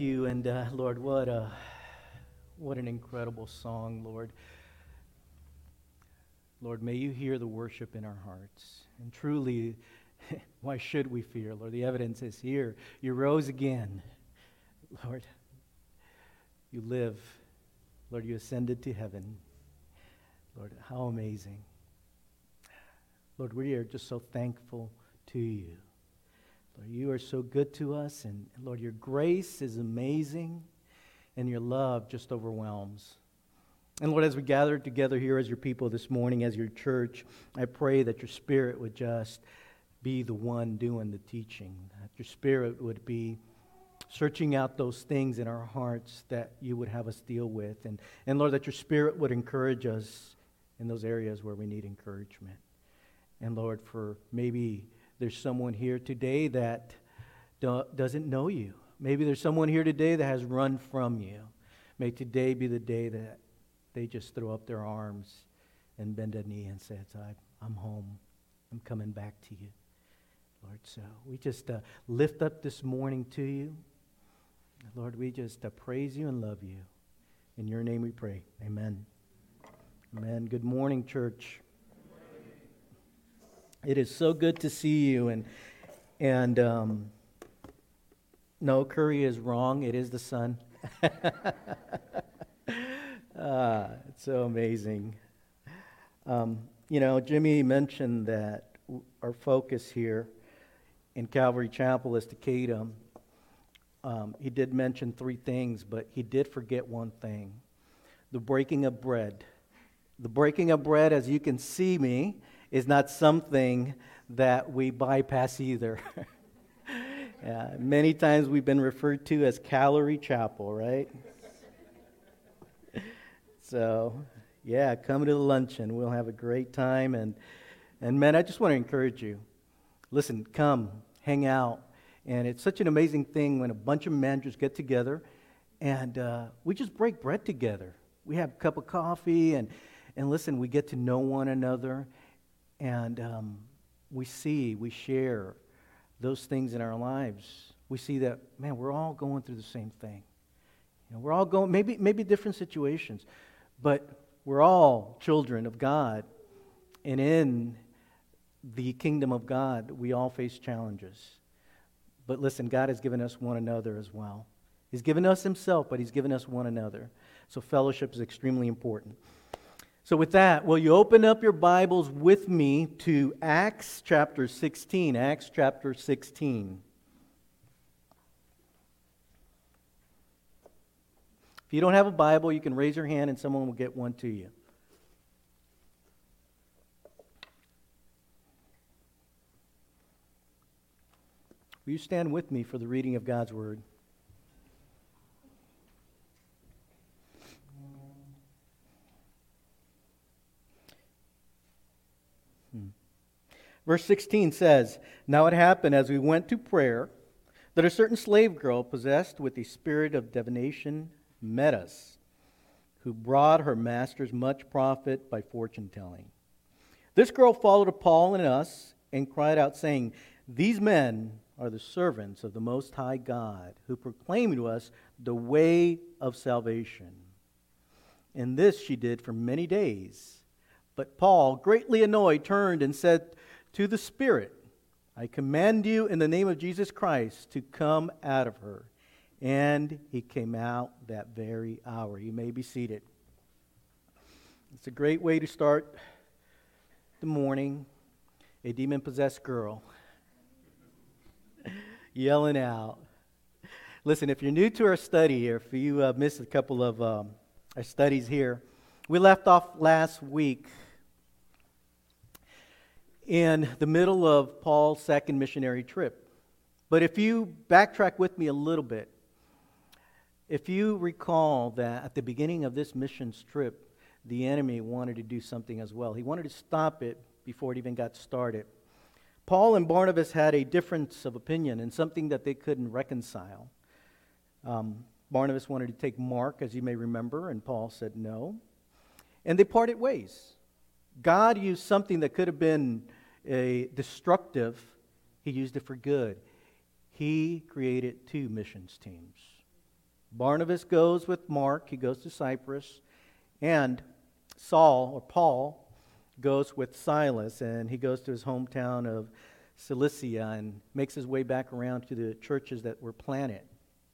you, and Lord, what an incredible song, Lord. Lord, may you hear the worship in our hearts. And truly, why should we fear, Lord? The evidence is here. You rose again. Lord, you live. Lord, you ascended to heaven. Lord, how amazing. Lord, we are just so thankful to you. Lord, you are so good to us, and Lord, your grace is amazing, and your love just overwhelms. And Lord, as we gather together here as your people this morning, as your church, I pray that your Spirit would just be the one doing the teaching, that your Spirit would be searching out those things in our hearts that you would have us deal with, and Lord, that your Spirit would encourage us in those areas where we need encouragement. And Lord, for maybe there's someone here today that doesn't know you. Maybe there's someone here today that has run from you. May today be the day that they just throw up their arms and bend a knee and say, I'm home. I'm coming back to you. Lord, so we just lift up this morning to you. Lord, we just praise you and love you. In your name we pray. Amen. Amen. Good morning, church. It is so good to see you, and no, Curry is wrong. It is the sun. It's so amazing. Jimmy mentioned that our focus here in Calvary Chapel is Takeda. He did mention three things, but he did forget one thing: the breaking of bread. The breaking of bread, as you can see me, is not something that we bypass either. Many times we've been referred to as Calorie Chapel, right? So, come to the luncheon. We'll have a great time. And man, I just want to encourage you. Listen, come, hang out. And it's such an amazing thing when a bunch of men just get together and we just break bread together. We have a cup of coffee and listen, we get to know one another. And we share those things in our lives. We see that, man, we're all going through the same thing. We're all going, maybe different situations, but we're all children of God. And in the kingdom of God, we all face challenges. But listen, God has given us one another as well. He's given us himself, but he's given us one another. So fellowship is extremely important. So with that, will you open up your Bibles with me to Acts chapter 16? Acts chapter 16. If you don't have a Bible, you can raise your hand and someone will get one to you. Will you stand with me for the reading of God's Word? Verse 16 says, "Now it happened as we went to prayer that a certain slave girl possessed with the spirit of divination met us, who brought her masters much profit by fortune telling. This girl followed Paul and us and cried out, saying, 'These men are the servants of the Most High God, who proclaim to us the way of salvation.' And this she did for many days. But Paul, greatly annoyed, turned and said to the spirit, 'I command you in the name of Jesus Christ to come out of her.' And he came out that very hour." You may be seated. It's a great way to start the morning. A demon-possessed girl yelling out. Listen, if you're new to our study, or if you missed a couple of our studies here, we left off last week in the middle of Paul's second missionary trip. But if you backtrack with me a little bit, if you recall that at the beginning of this mission trip, the enemy wanted to do something as well. He wanted to stop it before it even got started. Paul and Barnabas had a difference of opinion and something that they couldn't reconcile. Barnabas wanted to take Mark, as you may remember, and Paul said no. And they parted ways. God used something that could have been destructive. He used it for good. He created two missions teams. Barnabas goes with Mark. He goes to Cyprus. And Saul, or Paul, goes with Silas. And he goes to his hometown of Cilicia and makes his way back around to the churches that were planted.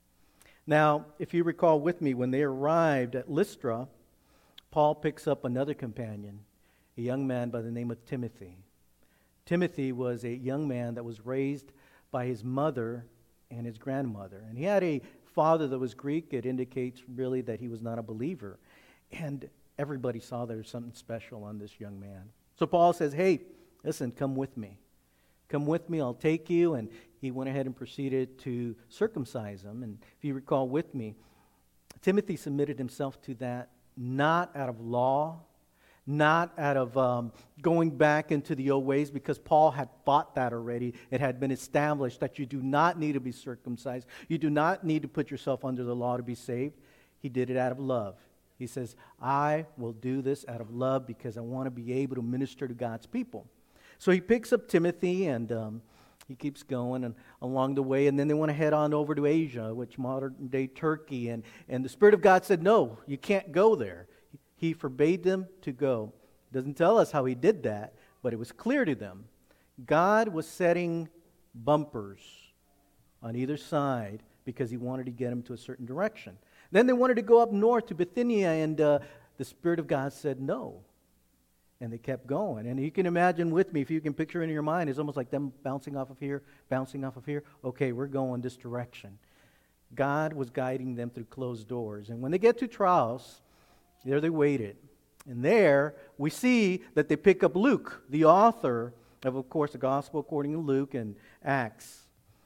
Now, if you recall with me, when they arrived at Lystra, Paul picks up another companion, a young man by the name of Timothy. Timothy was a young man that was raised by his mother and his grandmother. And he had a father that was Greek. It indicates really that he was not a believer. And everybody saw there was something special on this young man. So Paul says, hey, listen, come with me. Come with me, I'll take you. And he went ahead and proceeded to circumcise him. And if you recall with me, Timothy submitted himself to that not out of law, not out of going back into the old ways, because Paul had fought that already. It had been established that you do not need to be circumcised. You do not need to put yourself under the law to be saved. He did it out of love. He says, I will do this out of love because I want to be able to minister to God's people. So he picks up Timothy and he keeps going and along the way. And then they want to head on over to Asia, which modern-day Turkey. And the Spirit of God said, no, you can't go there. He forbade them to go. It doesn't tell us how he did that, but it was clear to them. God was setting bumpers on either side because he wanted to get them to a certain direction. Then they wanted to go up north to Bithynia, and the Spirit of God said no. And they kept going. And you can imagine with me, if you can picture it in your mind, it's almost like them bouncing off of here, bouncing off of here. Okay, we're going this direction. God was guiding them through closed doors. And when they get to Troas, there they waited. And there we see that they pick up Luke, the author of course, the Gospel according to Luke and Acts.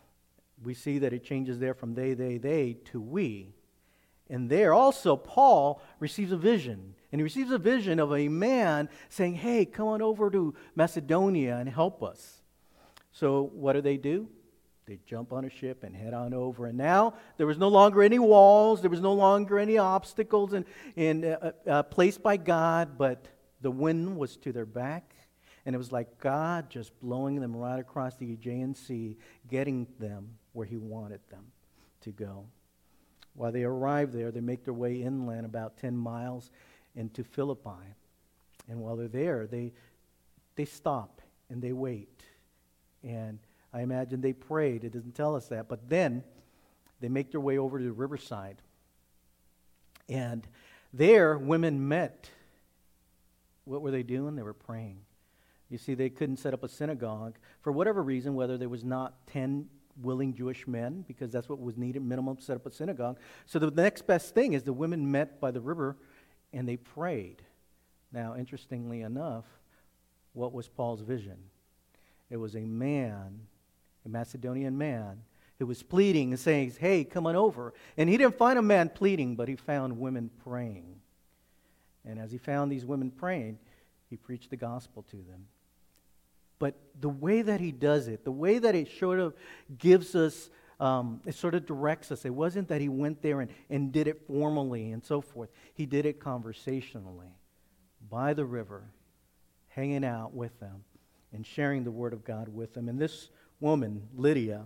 We see that it changes there from they to we. And there also Paul receives a vision. And he receives a vision of a man saying, hey, come on over to Macedonia and help us. So what do? They jump on a ship and head on over. And now there was no longer any walls. There was no longer any obstacles placed by God. But the wind was to their back. And it was like God just blowing them right across the Aegean Sea, getting them where he wanted them to go. While they arrive there, they make their way inland about 10 miles into Philippi. And while they're there, they stop and they wait. And I imagine they prayed. It doesn't tell us that. But then they make their way over to the riverside. And there, women met. What were they doing? They were praying. You see, they couldn't set up a synagogue for whatever reason, whether there was not 10 willing Jewish men, because that's what was needed, minimum, to set up a synagogue. So the next best thing is the women met by the river and they prayed. Now, interestingly enough, what was Paul's vision? It was a man, a Macedonian man, who was pleading and saying, hey, come on over. And he didn't find a man pleading, but he found women praying. And as he found these women praying, he preached the gospel to them. But the way that he does it, the way that it sort of gives us, it sort of directs us. It wasn't that he went there and did it formally and so forth. He did it conversationally, by the river, hanging out with them and sharing the word of God with them. And this woman, Lydia,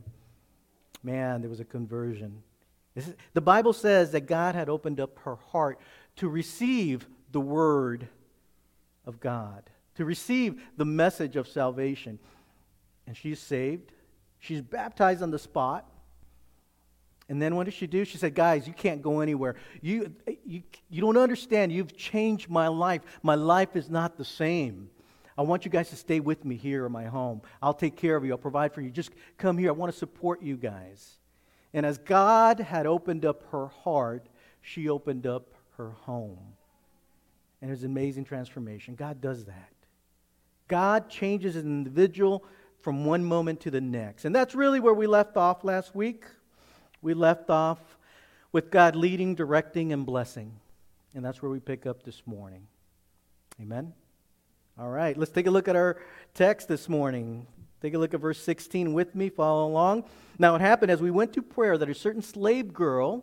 man, there was a conversion. The Bible says that God had opened up her heart to receive the word of God, to receive the message of salvation. And she's saved. She's baptized on the spot. And then what did she do? She said, guys, you can't go anywhere. You don't understand. You've changed my life. My life is not the same. I want you guys to stay with me here in my home. I'll take care of you. I'll provide for you. Just come here. I want to support you guys. And as God had opened up her heart, she opened up her home. And there's an amazing transformation. God does that. God changes an individual from one moment to the next. And that's really where we left off last week. We left off with God leading, directing, and blessing. And that's where we pick up this morning. Amen? All right, let's take a look at our text this morning. Take a look at verse 16 with me. Follow along. Now it happened as we went to prayer that a certain slave girl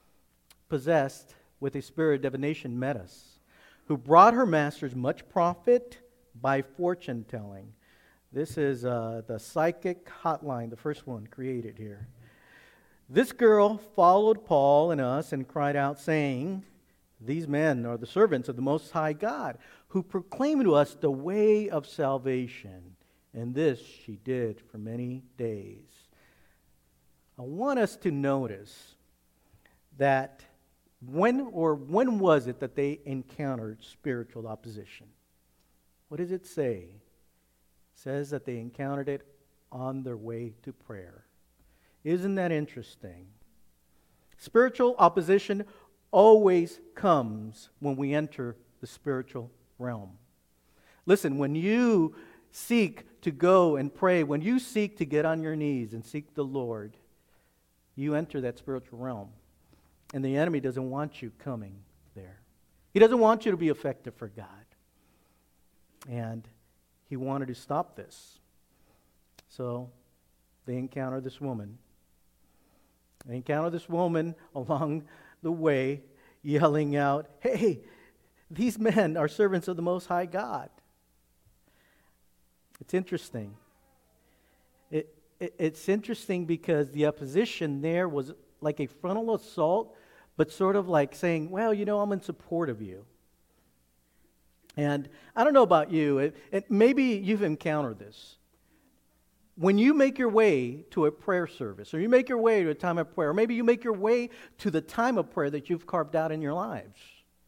possessed with a spirit of divination met us, who brought her masters much profit by fortune telling. This is the psychic hotline, the first one created here. This girl followed Paul and us and cried out, saying, "These men are the servants of the Most High God, who proclaim to us the way of salvation." And this she did for many days. I want us to notice that when was it that they encountered spiritual opposition? What does it say? It says that they encountered it on their way to prayer. Isn't that interesting? Spiritual opposition always comes when we enter the spiritual realm. Listen, when you seek to go and pray, when you seek to get on your knees and seek the Lord, you enter that spiritual realm. And the enemy doesn't want you coming there. He doesn't want you to be effective for God. And he wanted to stop this. So they encounter this woman. They encounter this woman along the way, yelling out, "Hey, these men are servants of the Most High God." It's interesting. It's interesting because the opposition there was like a frontal assault, but sort of like saying, "Well, I'm in support of you." And I don't know about you, maybe you've encountered this. When you make your way to a prayer service, or you make your way to a time of prayer, or maybe you make your way to the time of prayer that you've carved out in your lives.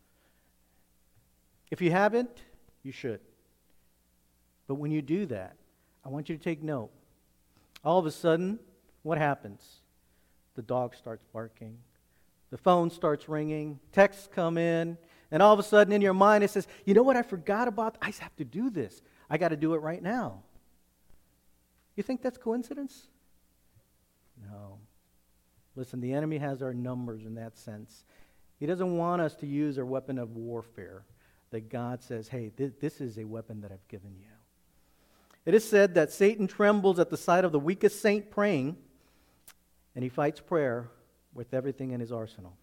If you haven't, you should. But when you do that, I want you to take note. All of a sudden, what happens? The dog starts barking. The phone starts ringing. Texts come in. And all of a sudden in your mind it says, "You know what I forgot about? I have to do this. I got to do it right now." You think that's coincidence? No. Listen, the enemy has our numbers in that sense. He doesn't want us to use our weapon of warfare that God says, "Hey, this is a weapon that I've given you." It is said that Satan trembles at the sight of the weakest saint praying, and he fights prayer with everything in his arsenal.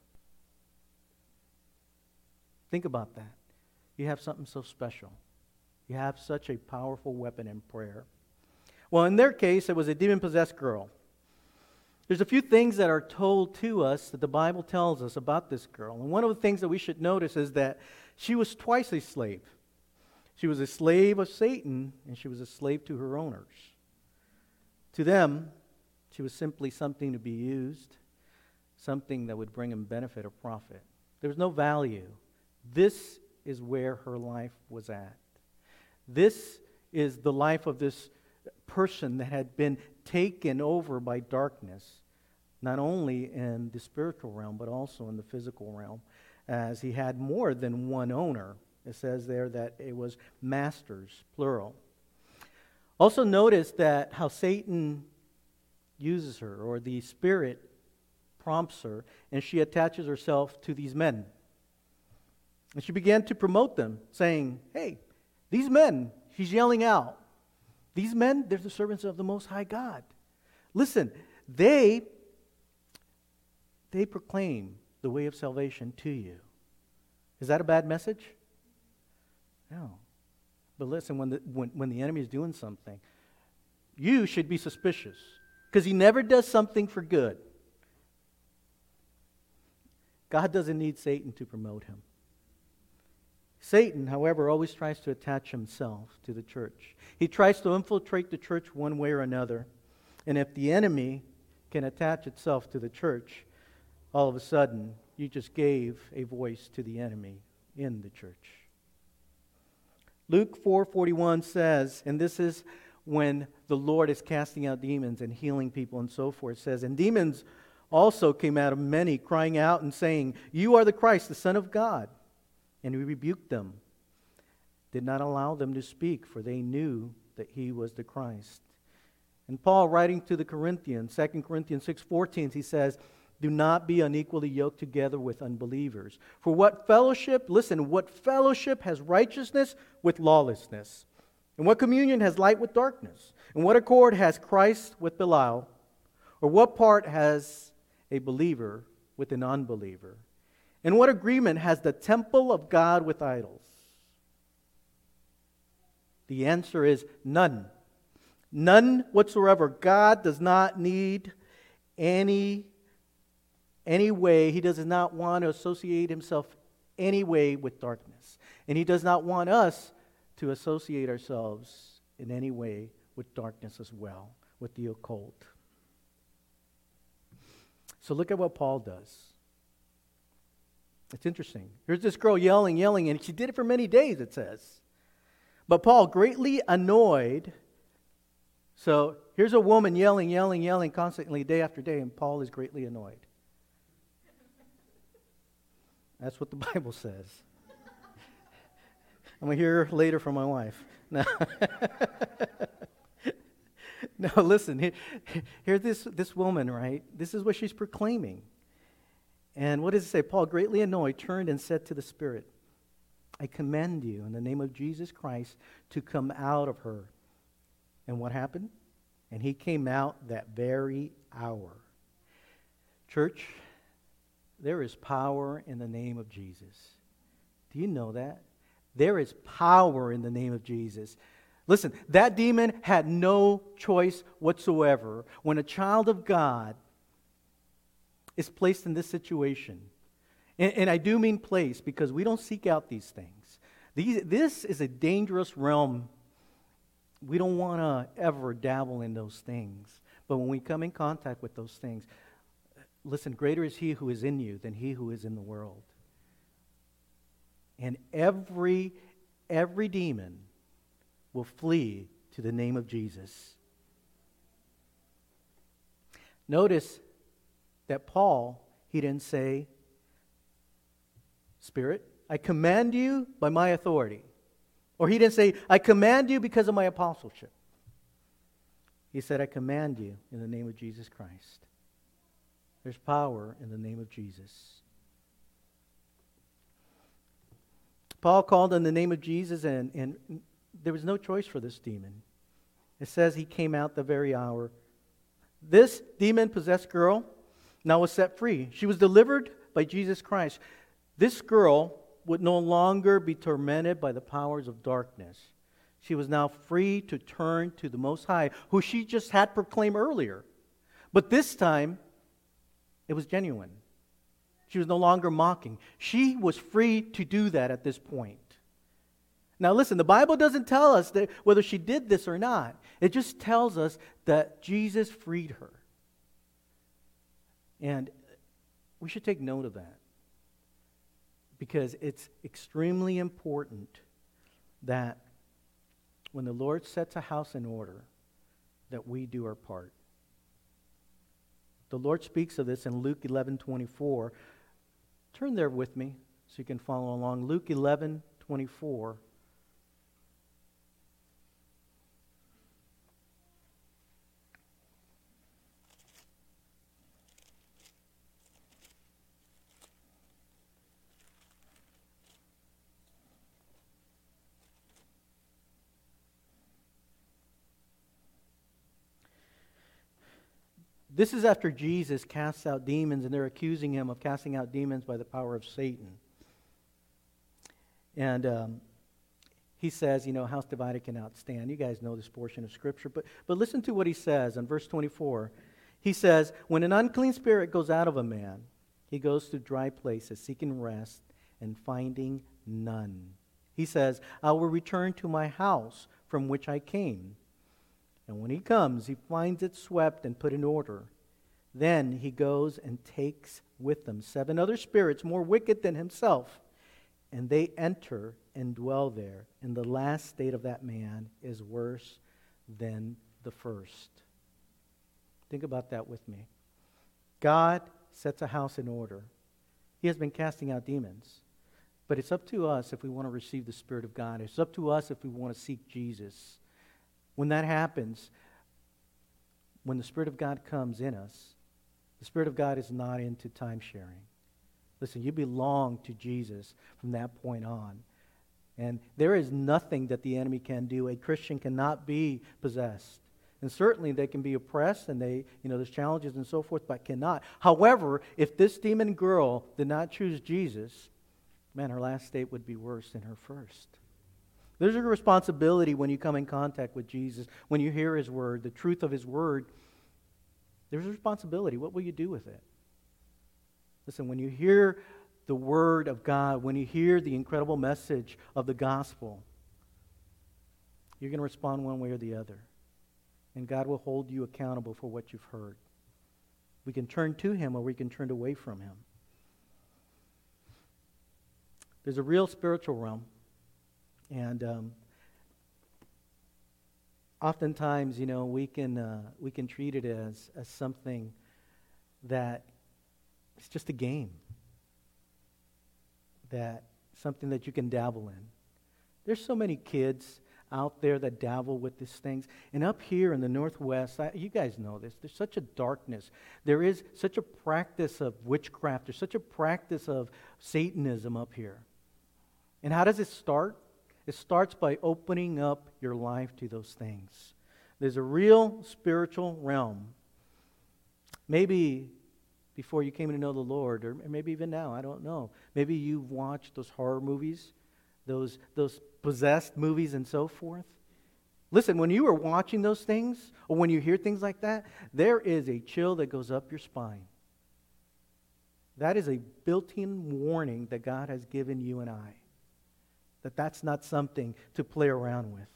Think about that. You have something so special. You have such a powerful weapon in prayer. Well, in their case, it was a demon-possessed girl. There's a few things that are told to us that the Bible tells us about this girl. And one of the things that we should notice is that she was twice a slave. She was a slave of Satan, and she was a slave to her owners. To them, she was simply something to be used, something that would bring them benefit or profit. There was no value. This is where her life was at. This is the life of this person that had been taken over by darkness, not only in the spiritual realm, but also in the physical realm, as he had more than one owner. It says there that it was masters, plural. Also notice that how Satan uses her, or the Spirit prompts her, and she attaches herself to these men. And she began to promote them, saying, "Hey, these men," she's yelling out, "these men, they're the servants of the Most High God. Listen, they proclaim the way of salvation to you." Is that a bad message? No. But listen, when the enemy is doing something, you should be suspicious, because he never does something for good. God doesn't need Satan to promote him. Satan, however, always tries to attach himself to the church. He tries to infiltrate the church one way or another. And if the enemy can attach itself to the church, all of a sudden, you just gave a voice to the enemy in the church. Luke 4:41 says, and this is when the Lord is casting out demons and healing people and so forth, says, "And demons also came out of many, crying out and saying, 'You are the Christ, the Son of God.' And he rebuked them, did not allow them to speak, for they knew that he was the Christ." And Paul, writing to the Corinthians, 2 Corinthians 6:14, he says, "Do not be unequally yoked together with unbelievers. For what fellowship has righteousness with lawlessness? And what communion has light with darkness? And what accord has Christ with Belial? Or what part has a believer with an unbeliever? And what agreement has the temple of God with idols?" The answer is none. None whatsoever. God does not need any any way. He does not want to associate himself any way with darkness. And he does not want us to associate ourselves in any way with darkness as well, with the occult. So look at what Paul does. It's interesting. Here's this girl yelling, and she did it for many days, it says. But Paul, greatly annoyed, so here's a woman yelling constantly day after day, and Paul is greatly annoyed. That's what the Bible says. I'm going to hear later from my wife. No, no, listen, here's this woman, right? This is what she's proclaiming. And what does it say? Paul, greatly annoyed, turned and said to the Spirit, I commend you in the name of Jesus Christ to come out of her. And what happened? And he came out that very hour. Church, there is power in the name of Jesus. Do you know that? There is power in the name of Jesus. Listen, that demon had no choice whatsoever. When a child of God is placed in this situation, and I do mean place because we don't seek out these things. This is a dangerous realm. We don't want to ever dabble in those things. But when we come in contact with those things, listen, greater is He who is in you than he who is in the world. And every demon will flee to the name of Jesus. Notice that Paul, he didn't say, Spirit, I command you by my authority. Or he didn't say, I command you because of my apostleship. He said, I command you in the name of Jesus Christ. There's power in the name of Jesus. Paul called on the name of Jesus, and there was no choice for this demon. It says he came out the very hour. This demon-possessed girl now was set free. She was delivered by Jesus Christ. This girl would no longer be tormented by the powers of darkness. She was now free to turn to the Most High, who she just had proclaimed earlier. But this time, it was genuine. She was no longer mocking. She was free to do that at this point. Now listen, the Bible doesn't tell us that whether she did this or not. It just tells us that Jesus freed her. And we should take note of that. Because it's extremely important that when the Lord sets a house in order, that we do our part. The Lord speaks of this in Luke 11:24. Turn there with me so you can follow along. Luke 11:24. This is after Jesus casts out demons, and they're accusing him of casting out demons by the power of Satan. And he says, house divided cannot stand. You guys know this portion of Scripture. But listen to what he says in verse 24. He says, when an unclean spirit goes out of a man, he goes to dry places, seeking rest and finding none. He says, I will return to my house from which I came. And when he comes, he finds it swept and put in order. Then he goes and takes with them 7 other spirits more wicked than himself, and they enter and dwell there. And the last state of that man is worse than the first. Think about that with me. God sets a house in order. He has been casting out demons. But it's up to us if we want to receive the Spirit of God. It's up to us if we want to seek Jesus. When that happens, when the Spirit of God comes in us, the Spirit of God is not into time sharing. Listen, you belong to Jesus from that point on. And there is nothing that the enemy can do. A Christian cannot be possessed. And certainly they can be oppressed and there's challenges and so forth, but cannot. However, if this demon girl did not choose Jesus, man, her last state would be worse than her first. There's a responsibility when you come in contact with Jesus, when you hear His Word, the truth of His Word. There's a responsibility. What will you do with it? Listen, when you hear the Word of God, when you hear the incredible message of the gospel, you're going to respond one way or the other. And God will hold you accountable for what you've heard. We can turn to Him or we can turn away from Him. There's a real spiritual realm. And oftentimes, we can treat it as something that it's just a game. That something that you can dabble in. There's so many kids out there that dabble with these things. And up here in the Northwest, you guys know this, there's such a darkness. There is such a practice of witchcraft. There's such a practice of Satanism up here. And how does it start? It starts by opening up your life to those things. There's a real spiritual realm. Maybe before you came to know the Lord, or maybe even now, I don't know. Maybe you've watched those horror movies, those possessed movies and so forth. Listen, when you are watching those things, or when you hear things like that, there is a chill that goes up your spine. That is a built-in warning that God has given you and I. That's not something to play around with.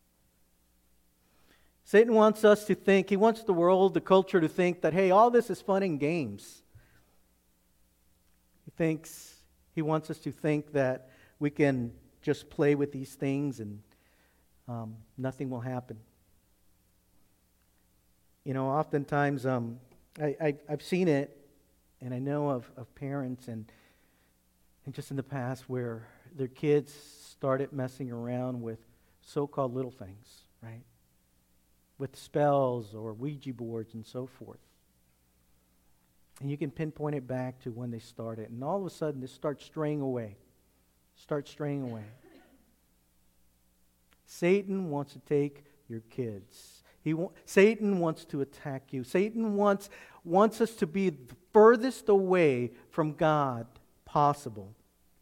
Satan wants us to think, he wants the world, the culture to think that, hey, all this is fun and games. He wants us to think that we can just play with these things and nothing will happen. Oftentimes I've seen it, and I know of parents and just in the past where their kids started messing around with so-called little things, right? With spells or Ouija boards and so forth. And you can pinpoint it back to when they started. And all of a sudden, this starts straying away. Satan wants to take your kids. Satan wants to attack you. Satan wants us to be the furthest away from God possible.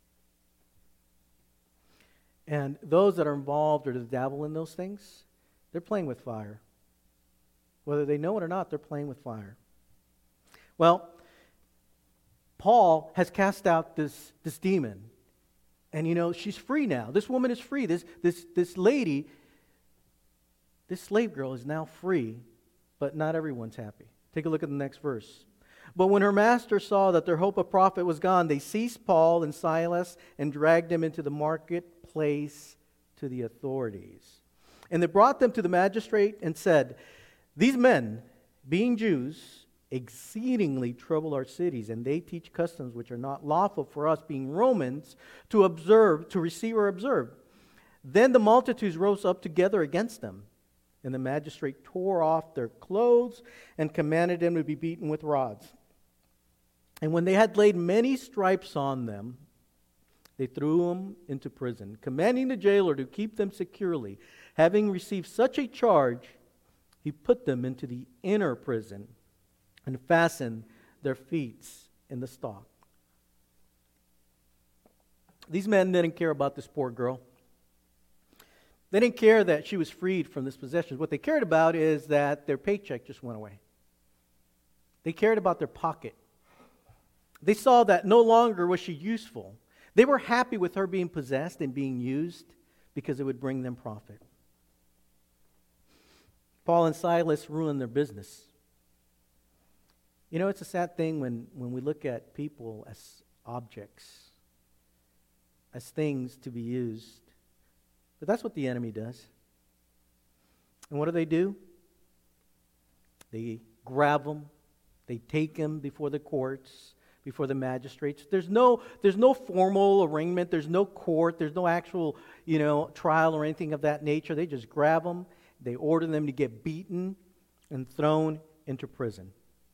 And those that are involved or that dabble in those things, they're playing with fire. Whether they know it or not, they're playing with fire. Well, Paul has cast out this demon. And she's free now. This woman is free. This lady, this slave girl is now free, but not everyone's happy. Take a look at the next verse. But when her master saw that their hope of profit was gone, they seized Paul and Silas and dragged them into the marketplace to the authorities. And they brought them to the magistrate and said, "These men, being Jews, exceedingly trouble our cities, and they teach customs which are not lawful for us, being Romans, to receive or observe." Then the multitudes rose up together against them. And the magistrate tore off their clothes and commanded them to be beaten with rods. And when they had laid many stripes on them, they threw them into prison, commanding the jailer to keep them securely. Having received such a charge, he put them into the inner prison and fastened their feet in the stock. These men didn't care about this poor girl. They didn't care that she was freed from this possession. What they cared about is that their paycheck just went away. They cared about their pocket. They saw that no longer was she useful. They were happy with her being possessed and being used because it would bring them profit. Paul and Silas ruined their business. It's a sad thing when we look at people as objects, as things to be used. But that's what the enemy does. And what do? They grab them. They take them before the courts, before the magistrates. There's no formal arraignment. There's no court. There's no actual, trial or anything of that nature. They just grab them. They order them to get beaten and thrown into prison.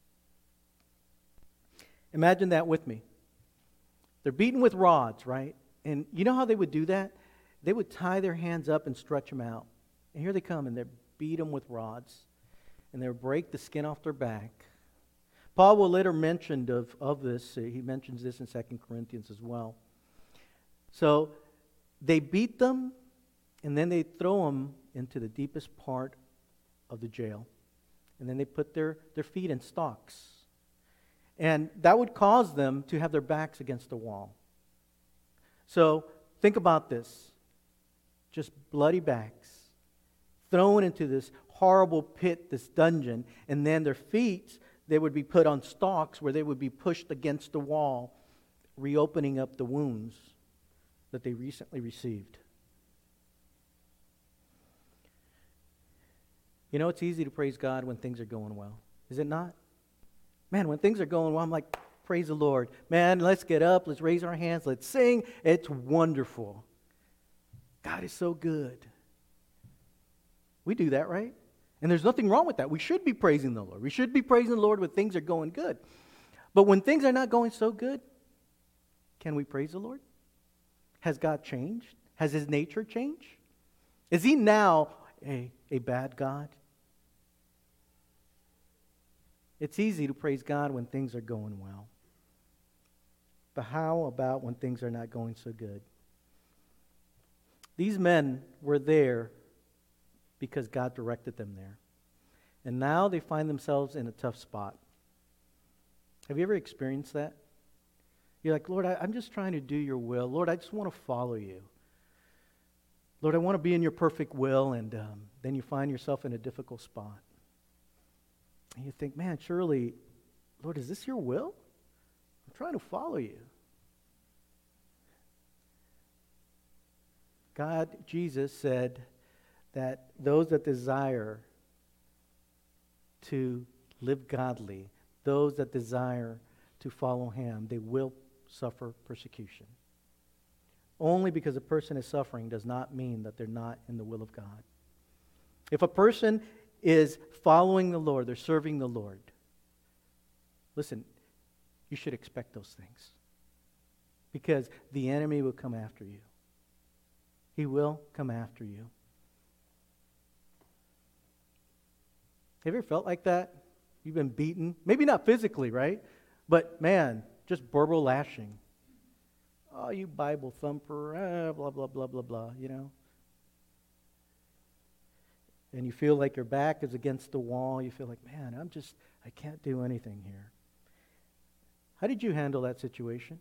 Imagine that with me. They're beaten with rods, right? And you know how they would do that? They would tie their hands up and stretch them out. And here they come, and they beat them with rods. And they would break the skin off their back. Paul will later mention of this. He mentions this in 2 Corinthians as well. So they beat them, and then they throw them into the deepest part of the jail. And then they put their feet in stocks. And that would cause them to have their backs against the wall. So think about this. Just bloody backs, thrown into this horrible pit, this dungeon, and then their feet, they would be put on stalks where they would be pushed against the wall, reopening up the wounds that they recently received. You know, it's easy to praise God when things are going well. Is it not? Man, when things are going well, I'm like, praise the Lord. Man, let's get up, let's raise our hands, let's sing. It's wonderful. God is so good. We do that, right? And there's nothing wrong with that. We should be praising the Lord. We should be praising the Lord when things are going good. But when things are not going so good, can we praise the Lord? Has God changed? Has His nature changed? Is He now a bad God? It's easy to praise God when things are going well. But how about when things are not going so good? These men were there because God directed them there. And now they find themselves in a tough spot. Have you ever experienced that? You're like, Lord, I'm just trying to do your will. Lord, I just want to follow you. Lord, I want to be in your perfect will. And then you find yourself in a difficult spot. And you think, man, surely, Lord, is this your will? I'm trying to follow you. God, Jesus said that those that desire to live godly, those that desire to follow Him, they will suffer persecution. Only because a person is suffering does not mean that they're not in the will of God. If a person is following the Lord, they're serving the Lord, listen, you should expect those things. Because the enemy will come after you. He will come after you. Have you ever felt like that? You've been beaten. Maybe not physically, right? But man, just verbal lashing. Oh, you Bible thumper, blah, blah, blah, blah, blah, you know. And you feel like your back is against the wall. You feel like, man, I can't do anything here. How did you handle that situation?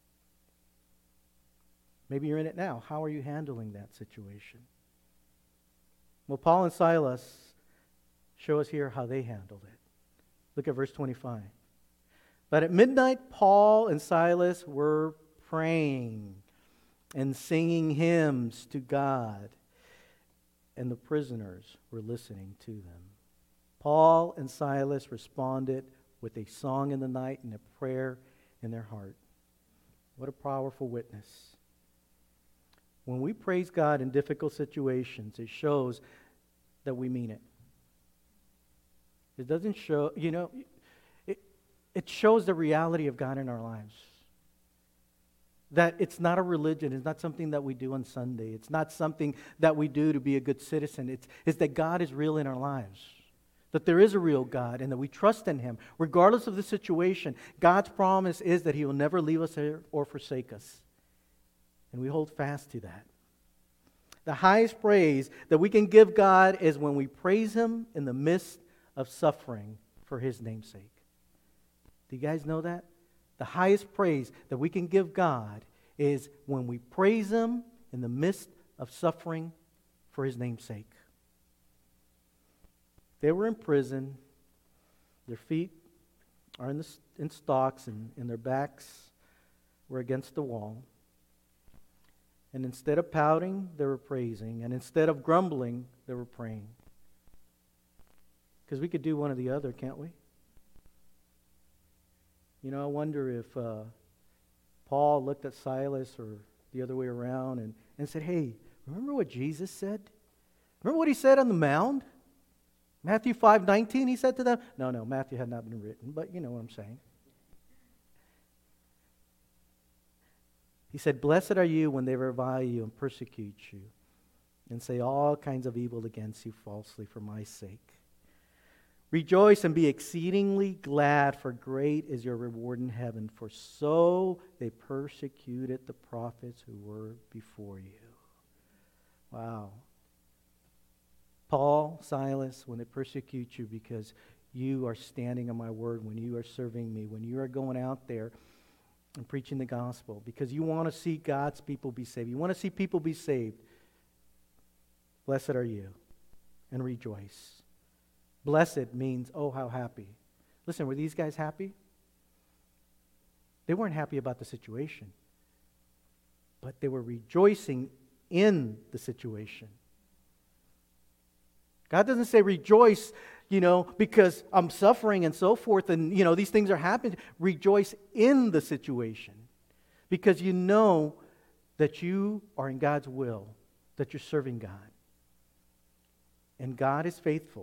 Maybe you're in it now. How are you handling that situation? Well, Paul and Silas show us here how they handled it. Look at verse 25. But at midnight, Paul and Silas were praying and singing hymns to God, and the prisoners were listening to them. Paul and Silas responded with a song in the night and a prayer in their heart. What a powerful witness. When we praise God in difficult situations, it shows that we mean it. It doesn't show, it shows the reality of God in our lives. That it's not a religion. It's not something that we do on Sunday. It's not something that we do to be a good citizen. It's that God is real in our lives. That there is a real God and that we trust in Him. Regardless of the situation, God's promise is that He will never leave us or forsake us. And we hold fast to that. The highest praise that we can give God is when we praise Him in the midst of suffering for His name's sake. Do you guys know that? The highest praise that we can give God is when we praise Him in the midst of suffering for His name's sake. They were in prison. Their feet are in stocks and their backs were against the wall. And instead of pouting, they were praising. And instead of grumbling, they were praying. Because we could do one or the other, can't we? You know, I wonder if Paul looked at Silas or the other way around and said, hey, remember what Jesus said? Remember what He said on the mound? Matthew 5:19, He said to them. No, Matthew had not been written, but you know what I'm saying. He said, blessed are you when they revile you and persecute you and say all kinds of evil against you falsely for my sake. Rejoice and be exceedingly glad, for great is your reward in heaven, for so they persecuted the prophets who were before you. Wow. Paul, Silas, when they persecute you because you are standing on my word, when you are serving me, when you are going out there and preaching the gospel, because you want to see God's people be saved. You want to see people be saved. Blessed are you, and rejoice. Blessed means, oh, how happy. Listen, were these guys happy? They weren't happy about the situation, but they were rejoicing in the situation. God doesn't say rejoice, because I'm suffering and so forth, and, these things are happening. Rejoice in the situation, because you know that you are in God's will, that you're serving God. And God is faithful.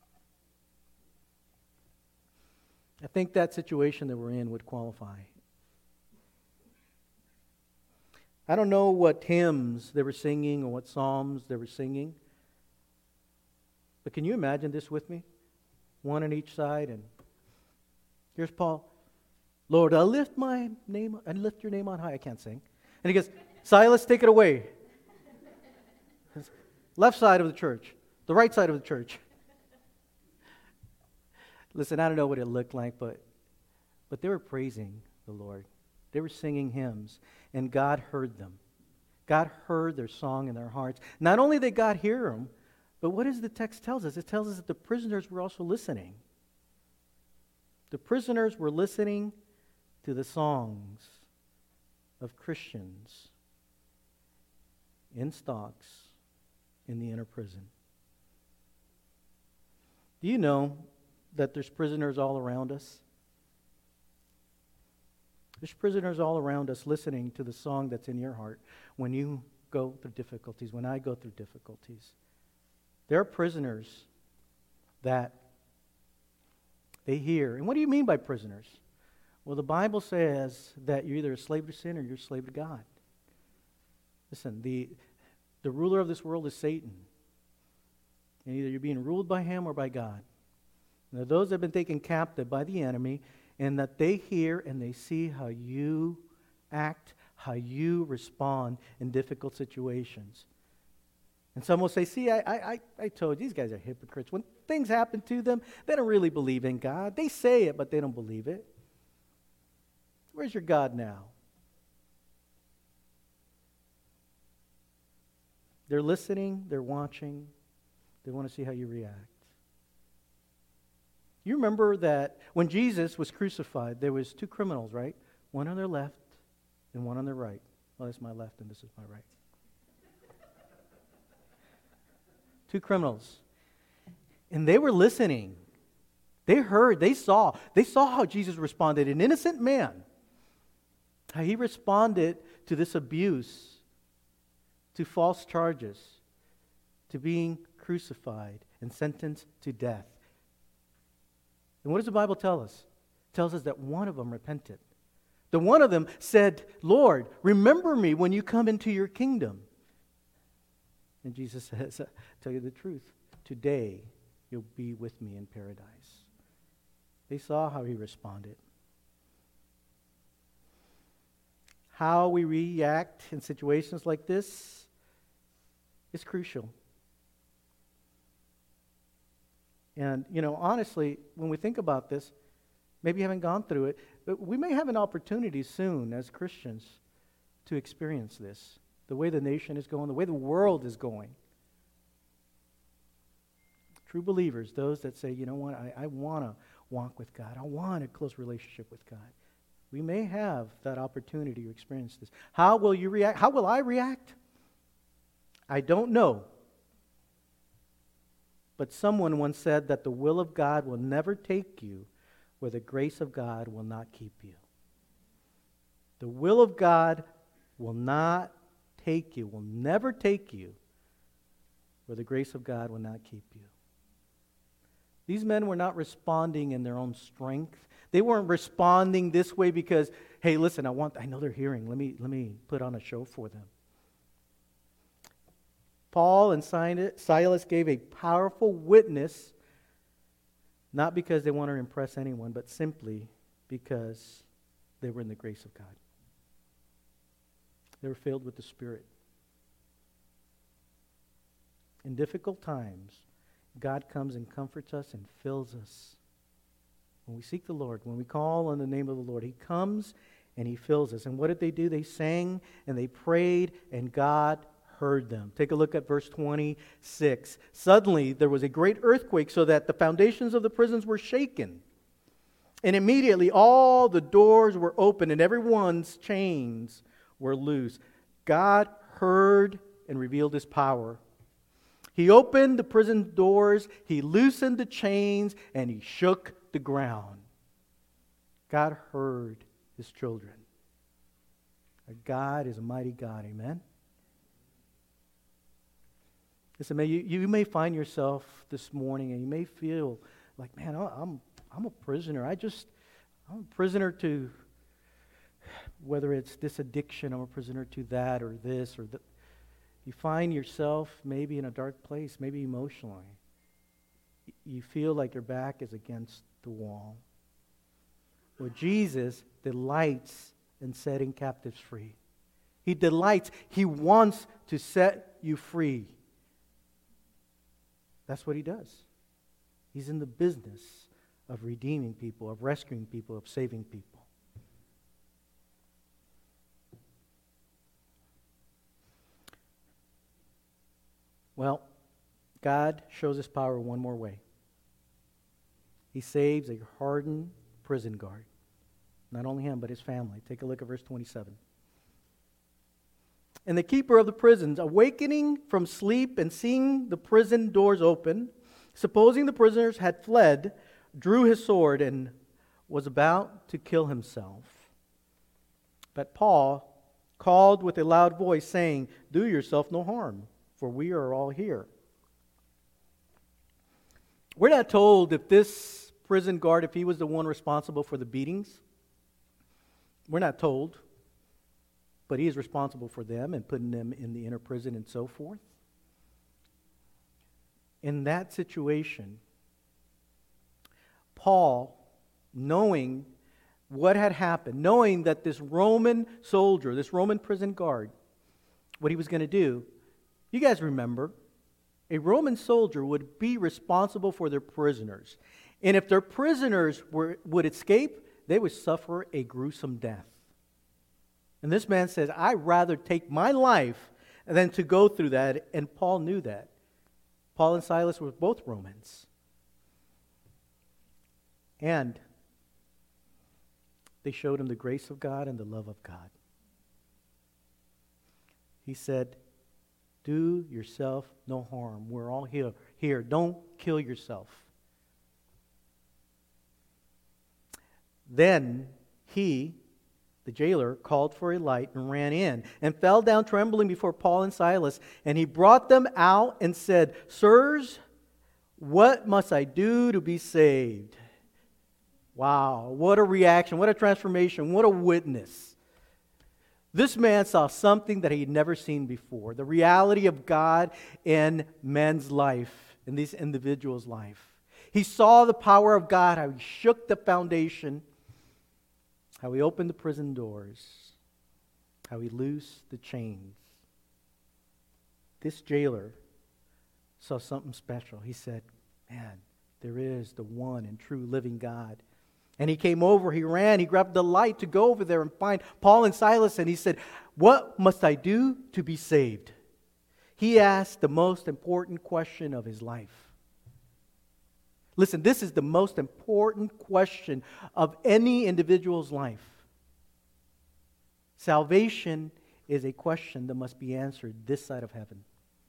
I think that situation that we're in would qualify. I don't know what hymns they were singing or what psalms they were singing, but can you imagine this with me? One on each side, and here's Paul. Lord, I lift my name, and lift your name on high. I can't sing. And he goes, Silas, take it away. Left side of the church, the right side of the church. Listen, I don't know what it looked like, but they were praising the Lord. They were singing hymns, and God heard them. God heard their song in their hearts. Not only did God hear them, but what does the text tells us? It tells us that the prisoners were also listening. The prisoners were listening to the songs of Christians in stocks in the inner prison. Do you know that there's prisoners all around us? There's prisoners all around us listening to the song that's in your heart when you go through difficulties, when I go through difficulties. There are prisoners that they hear. And what do you mean by prisoners? Well, the Bible says that you're either a slave to sin or you're a slave to God. Listen, the ruler of this world is Satan. And either you're being ruled by him or by God. Now, those that have been taken captive by the enemy, and that they hear and they see how you act, how you respond in difficult situations. And some will say, see, I told you, these guys are hypocrites. When things happen to them, they don't really believe in God. They say it, but they don't believe it. Where's your God now? They're listening, they're watching, they want to see how you react. You remember that when Jesus was crucified, there was two criminals, right? One on their left and one on their right. Well, that's my left and this is my right. Two criminals. And they were listening. They heard, they saw how Jesus responded. An innocent man. How he responded to this abuse, to false charges, to being crucified and sentenced to death. And what does the Bible tell us? It tells us that one of them repented. The one of them said, Lord, remember me when you come into your kingdom. And Jesus says, tell you the truth, today you'll be with me in paradise. They saw how he responded. How we react in situations like this is crucial. And, honestly, when we think about this, maybe you haven't gone through it, but we may have an opportunity soon as Christians to experience this. The way the nation is going, the way the world is going. True believers, those that say, you know what, I want to walk with God. I want a close relationship with God. We may have that opportunity to experience this. How will you react? How will I react? I don't know. But someone once said that the will of God will never take you where the grace of God will not keep you. The will of God will not take you, will never take you where the grace of God will not keep you. These men were not responding in their own strength. They weren't responding this way because, hey, listen, I know they're hearing. Let me put on a show for them. Paul and Silas gave a powerful witness, not because they wanted to impress anyone, but simply because they were in the grace of God. They were filled with the Spirit. In difficult times, God comes and comforts us and fills us When we seek the Lord, when we call on the name of the Lord, He comes and He fills us. And what did they do? They sang and they prayed, and God heard them. Take a look at verse 26. Suddenly there was a great earthquake, so that the foundations of the prisons were shaken. And immediately all the doors were open, and everyone's chains were loose. God heard and revealed His power. He opened the prison doors, He loosened the chains, and He shook the ground. God heard His children. Our God is a mighty God, amen? Listen, you may find yourself this morning and you may feel like, man, I'm a prisoner. I'm a prisoner to, whether it's this addiction, I'm a prisoner to that or this or that. You find yourself maybe in a dark place, maybe emotionally. You feel like your back is against the wall. Well, Jesus delights in setting captives free. He delights. He wants to set you free. That's what He does. He's in the business of redeeming people, of rescuing people, of saving people. Well, God shows His power one more way. He saves a hardened prison guard. Not only him, but his family. Take a look at verse 27. And the keeper of the prisons, awakening from sleep and seeing the prison doors open, supposing the prisoners had fled, drew his sword and was about to kill himself. But Paul called with a loud voice, saying, "Do yourself no harm, for we are all here." We're not told if this prison guard, if he was the one responsible for the beatings. We're not told. But he is responsible for them and putting them in the inner prison and so forth. In that situation, Paul, knowing what had happened, knowing that this Roman soldier, this Roman prison guard, what he was going to do, you guys remember, a Roman soldier would be responsible for their prisoners. And if their prisoners would escape, they would suffer a gruesome death. And this man says, I'd rather take my life than to go through that. And Paul knew that. Paul and Silas were both Romans. And they showed him the grace of God and the love of God. He said, do yourself no harm. We're all here. Don't kill yourself. Then he, the jailer, called for a light and ran in and fell down trembling before Paul and Silas. And he brought them out and said, "Sirs, what must I do to be saved?" Wow, what a reaction, what a transformation, what a witness. This man saw something that he had never seen before. The reality of God in men's life, in these individuals' life. He saw the power of God, how he shook the foundation, how he opened the prison doors, how he loosed the chains. This jailer saw something special. He said, man, there is the one and true living God. And he came over, he ran, he grabbed the light to go over there and find Paul and Silas, and he said, what must I do to be saved? He asked the most important question of his life. Listen, this is the most important question of any individual's life. Salvation is a question that must be answered this side of heaven.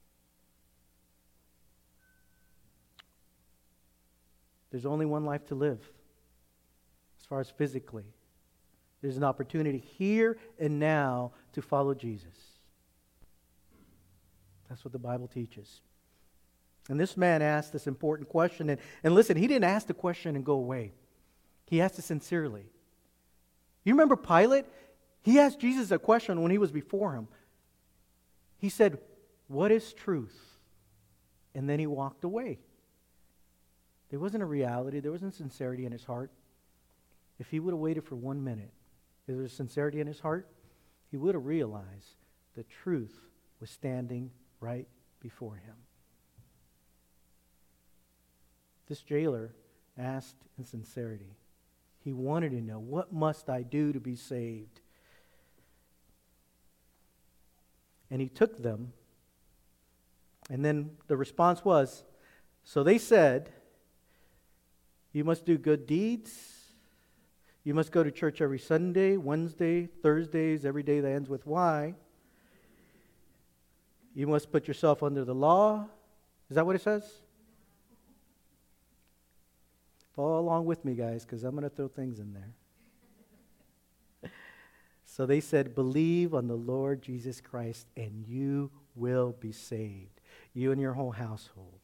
There's only one life to live. As far as physically, there's an opportunity here and now to follow Jesus. That's what the Bible teaches. And this man asked this important question. And listen, he didn't ask the question and go away. He asked it sincerely. You remember Pilate? He asked Jesus a question when he was before him. He said, "What is truth?" And then he walked away. There wasn't a reality. There wasn't sincerity in his heart. If he would have waited for 1 minute, if there was sincerity in his heart, he would have realized the truth was standing right before him. This jailer asked in sincerity. He wanted to know, what must I do to be saved? And he took them. And then the response was, so they said, you must do good deeds. You must go to church every Sunday, Wednesday, Thursdays, every day that ends with Y. You must put yourself under the law. Is that what it says? Follow along with me, guys, because I'm going to throw things in there. So they said, believe on the Lord Jesus Christ, and you will be saved, you and your whole household.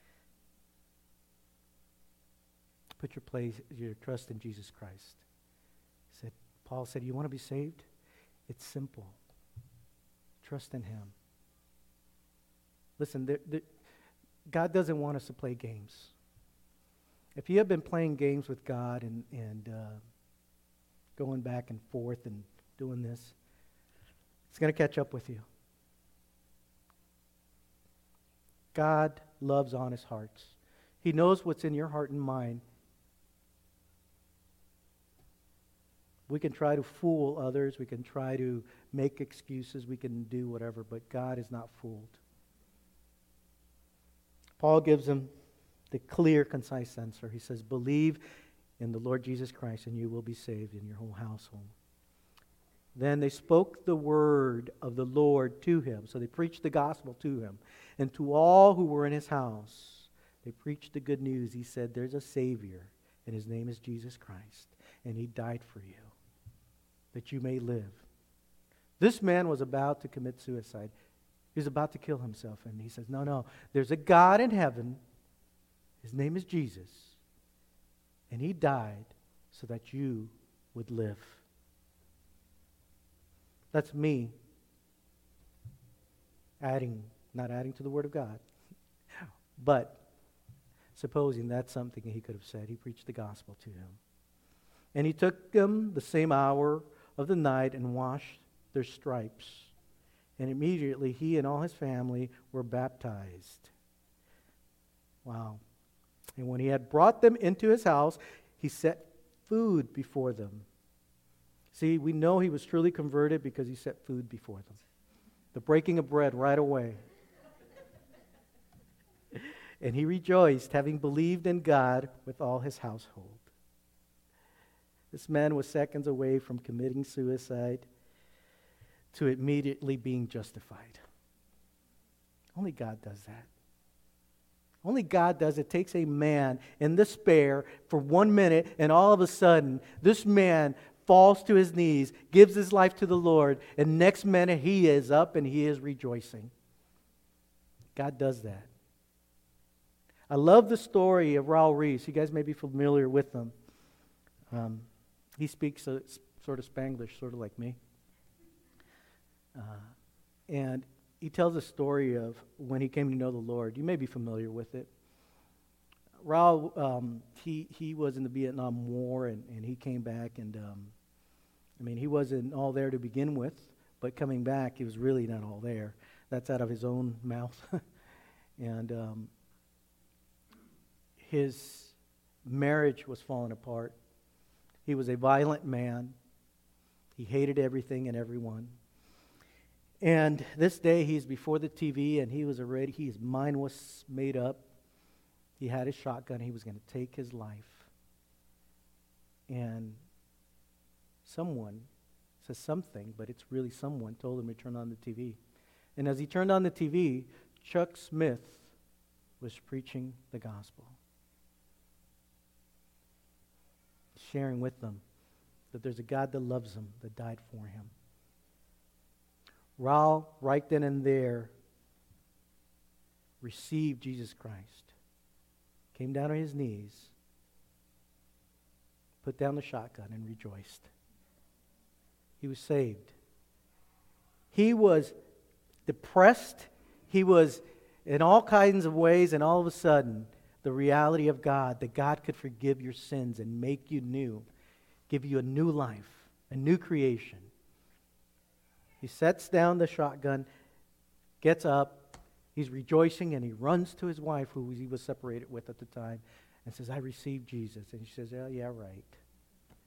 Put your trust in Jesus Christ. Paul said, you want to be saved? It's simple. Trust in Him. Listen, God doesn't want us to play games. If you have been playing games with God and going back and forth and doing this, it's going to catch up with you. God loves honest hearts. He knows what's in your heart and mind. We can try to fool others. We can try to make excuses. We can do whatever, but God is not fooled. Paul gives them the clear, concise answer. He says, believe in the Lord Jesus Christ and you will be saved in your whole household. Then they spoke the word of the Lord to him. So they preached the gospel to him. And to all who were in his house, they preached the good news. He said, there's a Savior, and his name is Jesus Christ, and he died for you, that you may live. This man was about to commit suicide. He was about to kill himself. And he says, no, there's a God in heaven. His name is Jesus. And he died so that you would live. That's me not adding to the Word of God, but supposing that's something he could have said. He preached the gospel to him. And he took them the same hour of the night and washed their stripes. And immediately he and all his family were baptized. Wow. And when he had brought them into his house, he set food before them. See, we know he was truly converted because he set food before them. The breaking of bread right away. And he rejoiced, having believed in God with all his household. This man was seconds away from committing suicide to immediately being justified. Only God does that. Only God does. It takes a man in despair for 1 minute, and all of a sudden, this man falls to his knees, gives his life to the Lord, and next minute he is up and he is rejoicing. God does that. I love the story of Raul Reese. You guys may be familiar with him. He speaks sort of Spanglish, sort of like me. And he tells a story of when he came to know the Lord. You may be familiar with it. Raul, he was in the Vietnam War, and he came back, and he wasn't all there to begin with, but coming back, he was really not all there. That's out of his own mouth. And his marriage was falling apart. He was a violent man. He hated everything and everyone. And this day he's before the TV, and his mind was made up. He had his shotgun. He was going to take his life. And someone says something, but it's really someone told him to turn on the TV. And as he turned on the TV, Chuck Smith was preaching the gospel, sharing with them that there's a God that loves them, that died for him. Raul, right then and there, received Jesus Christ, came down on his knees, put down the shotgun, and rejoiced. He was saved. He was depressed. He was in all kinds of ways, and all of a sudden, the reality of God, that God could forgive your sins and make you new, give you a new life, a new creation. He sets down the shotgun, gets up, he's rejoicing, and he runs to his wife, who he was separated with at the time, and says, I received Jesus. And she says, oh, yeah, right.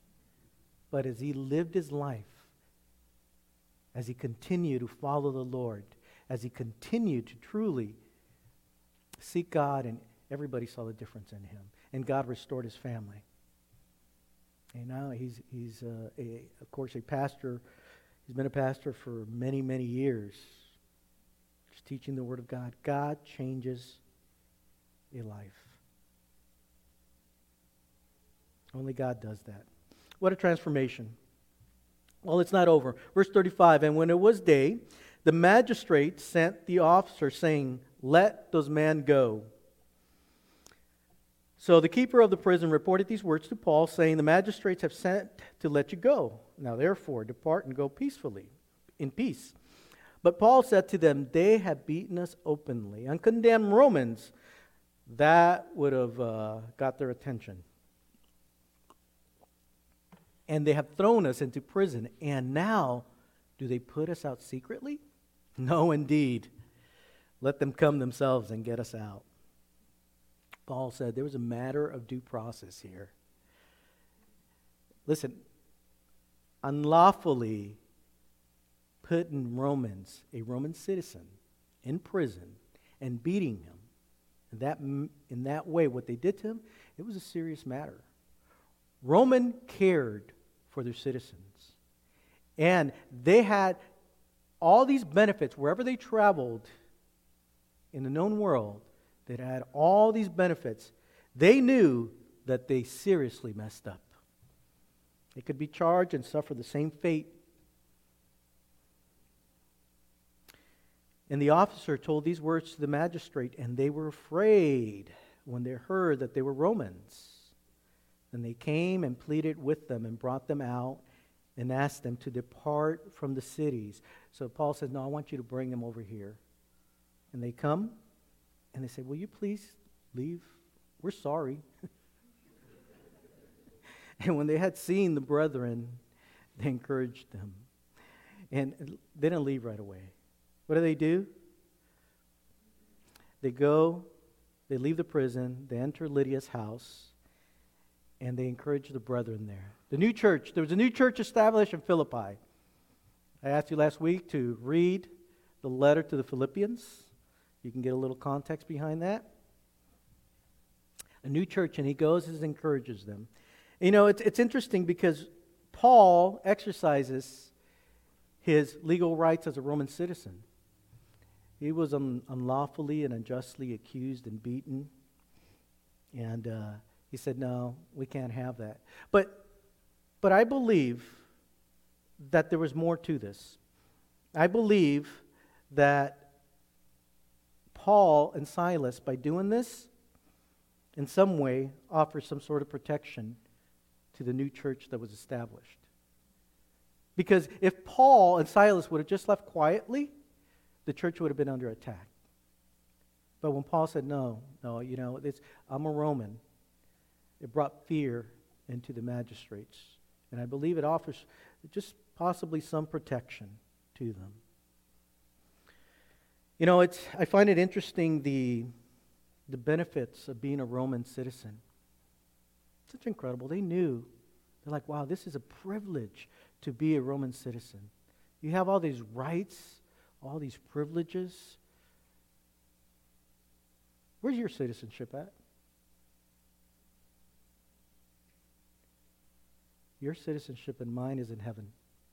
but as he lived his life, as he continued to follow the Lord, as he continued to truly seek God, and everybody saw the difference in him. And God restored his family. And now he's of course, a pastor. He's been a pastor for many, many years, just teaching the Word of God. God changes a life. Only God does that. What a transformation. Well, it's not over. Verse 35, and when it was day, the magistrate sent the officer, saying, "Let those men go." So the keeper of the prison reported these words to Paul, saying, "The magistrates have sent to let you go. Now therefore, depart and go peacefully, in peace." But Paul said to them, "They have beaten us openly, uncondemned Romans." That would have got their attention. "And they have thrown us into prison. And now, do they put us out secretly? No, indeed. Let them come themselves and get us out." Paul said there was a matter of due process here. Listen, unlawfully putting Romans, a Roman citizen, in prison and beating him in that way, what they did to him, it was a serious matter. Roman cared for their citizens. And they had all these benefits wherever they traveled in the known world. That had all these benefits. They knew that they seriously messed up. They could be charged and suffer the same fate. And the officer told these words to the magistrate, and they were afraid when they heard that they were Romans. Then they came and pleaded with them and brought them out and asked them to depart from the cities. So Paul said, "No, I want you to bring them over here." And they come. And they said, "Will you please leave? We're sorry." And when they had seen the brethren, they encouraged them. And they didn't leave right away. What do? They go, they leave the prison, they enter Lydia's house, and they encourage the brethren there. The new church, there was a new church established in Philippi. I asked you last week to read the letter to the Philippians. You can get a little context behind that. A new church, and he goes and encourages them. You know, it's interesting because Paul exercises his legal rights as a Roman citizen. He was unlawfully and unjustly accused and beaten. And he said, "No, we can't have that." But I believe that there was more to this. I believe that Paul and Silas, by doing this, in some way offer some sort of protection to the new church that was established. Because if Paul and Silas would have just left quietly, the church would have been under attack. But when Paul said, no, you know, I'm a Roman, it brought fear into the magistrates. And I believe it offers just possibly some protection to them. You know, I find it interesting the benefits of being a Roman citizen. Such incredible. They're like, wow, this is a privilege to be a Roman citizen. You have all these rights, all these privileges. Where's your citizenship at? Your citizenship and mine is in heaven.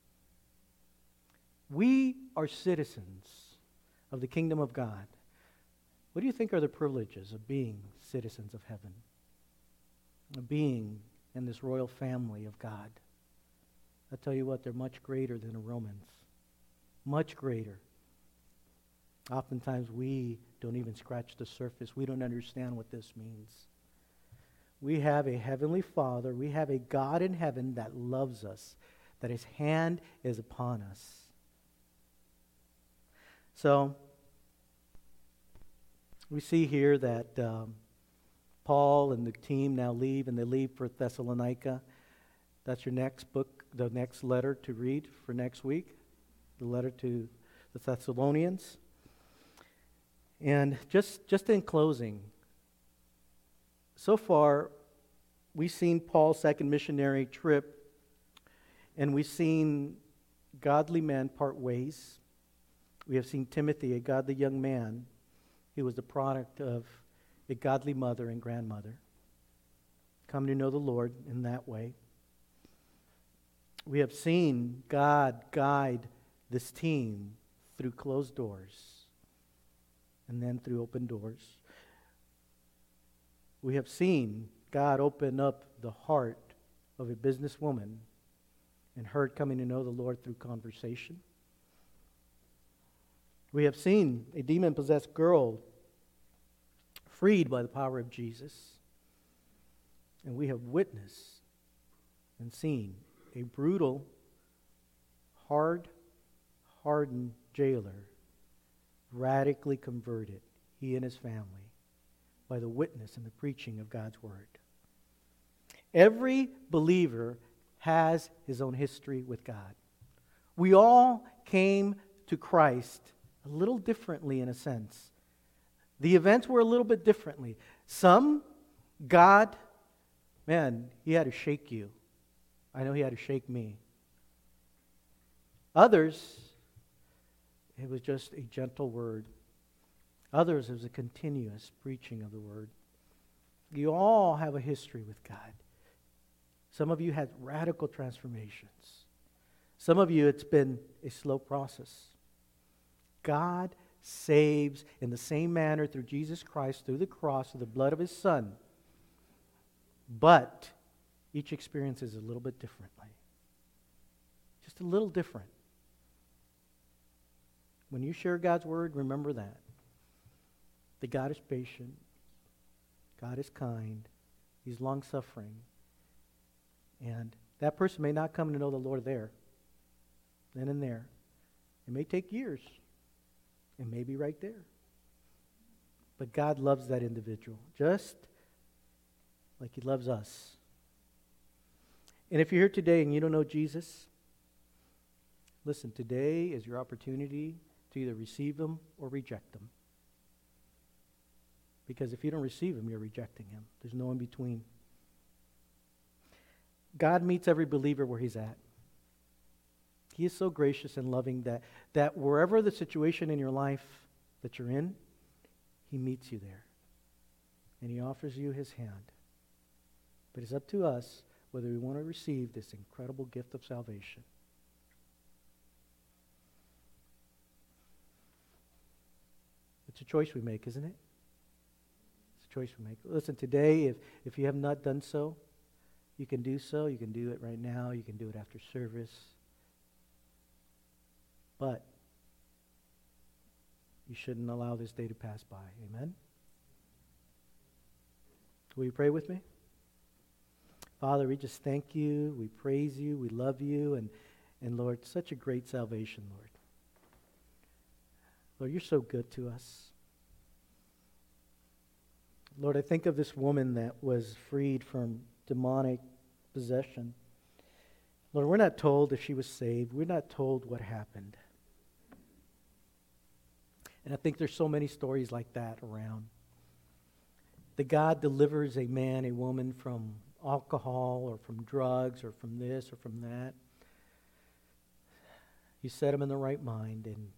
We are citizens of the kingdom of God. What do you think are the privileges of being citizens of heaven? Of being in this royal family of God? I tell you what, they're much greater than the Romans. Much greater. Oftentimes we don't even scratch the surface. We don't understand what this means. We have a heavenly Father. We have a God in heaven that loves us, that His hand is upon us. So, we see here that Paul and the team now leave, and they leave for Thessalonica. That's your next book, the next letter to read for next week, the letter to the Thessalonians. And just in closing, so far, we've seen Paul's second missionary trip. And we've seen godly men part ways. We have seen Timothy, a godly young man. He was the product of a godly mother and grandmother, come to know the Lord in that way. We have seen God guide this team through closed doors and then through open doors. We have seen God open up the heart of a businesswoman and her coming to know the Lord through conversation. We have seen a demon-possessed girl freed by the power of Jesus. And we have witnessed and seen a brutal, hardened jailer radically converted, he and his family, by the witness and the preaching of God's Word. Every believer has his own history with God. We all came to Christ a little differently in a sense. The events were a little bit differently. Some, God, man, He had to shake you. I know He had to shake me. Others, it was just a gentle word. Others, it was a continuous preaching of the Word. You all have a history with God. Some of you had radical transformations. Some of you, it's been a slow process. God saves in the same manner through Jesus Christ, through the cross, through the blood of His Son. But each experience is a little bit differently. Just a little different. When you share God's Word, remember that God is patient, God is kind, He's long-suffering, and that person may not come to know the Lord there, then and there. It may take years. It may be right there. But God loves that individual, just like He loves us. And if you're here today and you don't know Jesus, listen, today is your opportunity to either receive Him or reject Him. Because if you don't receive Him, you're rejecting Him. There's no in between. God meets every believer where he's at. He is so gracious and loving that wherever the situation in your life that you're in, He meets you there. And He offers you His hand. But it's up to us whether we want to receive this incredible gift of salvation. It's a choice we make, isn't it? It's a choice we make. Listen, today, if you have not done so, you can do so. You can do it right now. You can do it after service. But you shouldn't allow this day to pass by. Amen? Will you pray with me? Father, we just thank You. We praise You. We love You. And Lord, such a great salvation, Lord. Lord, You're so good to us. Lord, I think of this woman that was freed from demonic possession. Lord, we're not told if she was saved. We're not told what happened. And I think there's so many stories like that around. That God delivers a man, a woman from alcohol or from drugs or from this or from that. You set them in the right mind, and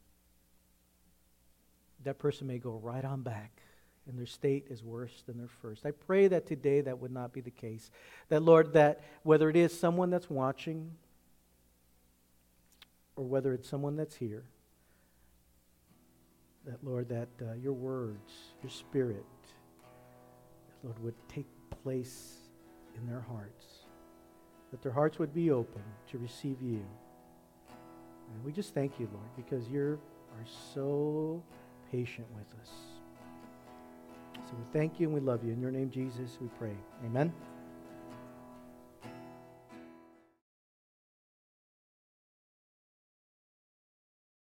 that person may go right on back, and their state is worse than their first. I pray that today that would not be the case. That, Lord, that whether it is someone that's watching or whether it's someone that's here, that, Lord, that Your words, Your Spirit, that, Lord, would take place in their hearts. That their hearts would be open to receive You. And we just thank You, Lord, because You are so patient with us. So we thank You and we love You. In Your name, Jesus, we pray. Amen.